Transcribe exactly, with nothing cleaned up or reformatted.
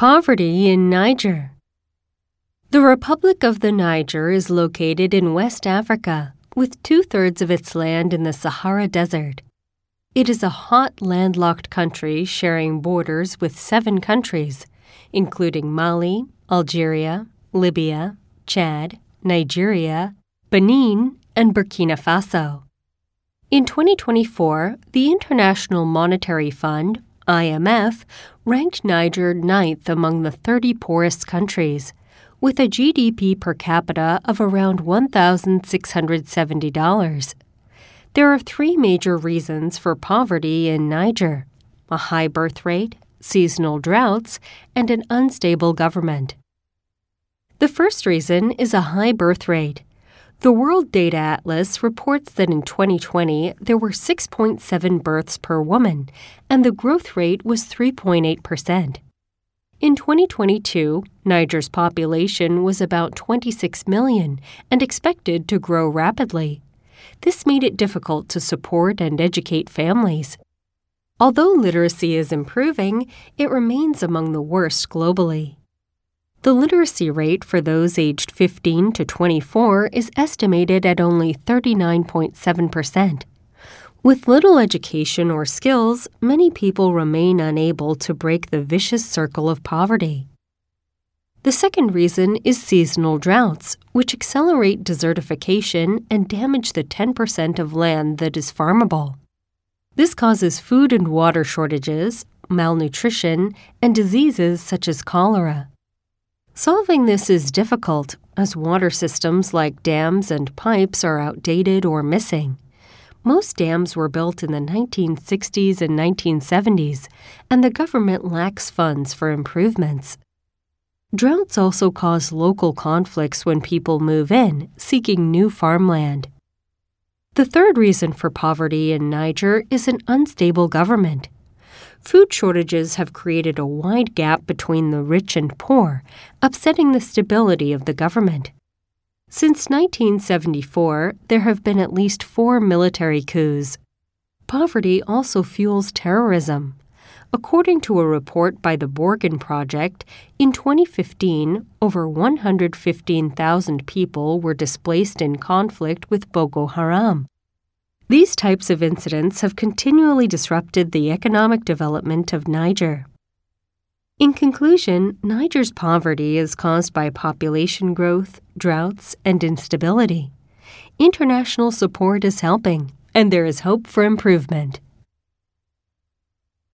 Poverty in Niger. The Republic of the Niger is located in West Africa, with two-thirds of its land in the Sahara Desert. It is a hot, landlocked country sharing borders with seven countries, including Mali, Algeria, Libya, Chad, Nigeria, Benin, and Burkina Faso. In twenty twenty-four, the International Monetary Fund, I M F, ranked Niger ninth among the thirty poorest countries, with a G D P per capita of around one thousand six hundred seventy dollars. There are three major reasons for poverty in Niger: a high birth rate, seasonal droughts, and an unstable government. The first reason is a high birth rate. The World Data Atlas reports that in twenty twenty there were six point seven births per woman, and the growth rate was three point eight percent. In twenty twenty-two, Niger's population was about twenty-six million and expected to grow rapidly. This made it difficult to support and educate families. Although literacy is improving, it remains among the worst globally. The literacy rate for those aged fifteen to twenty-four is estimated at only thirty-nine point seven percent. With little education or skills, many people remain unable to break the vicious circle of poverty. The second reason is seasonal droughts, which accelerate desertification and damage the ten percent of land that is farmable. This causes food and water shortages, malnutrition, and diseases such as cholera. Solving this is difficult, as water systems like dams and pipes are outdated or missing. Most dams were built in the nineteen sixties and nineteen seventies, and the government lacks funds for improvements. Droughts also cause local conflicts when people move in, seeking new farmland. The third reason for poverty in Niger is an unstable government. Food shortages have created a wide gap between the rich and poor, upsetting the stability of the government. Since nineteen seventy-four, there have been at least four military coups. Poverty also fuels terrorism. According to a report by the Borgen Project, in twenty fifteen, over one hundred fifteen thousand people were displaced in conflict with Boko Haram. These types of incidents have continually disrupted the economic development of Niger. In conclusion, Niger's poverty is caused by population growth, droughts, and instability. International support is helping, and there is hope for improvement.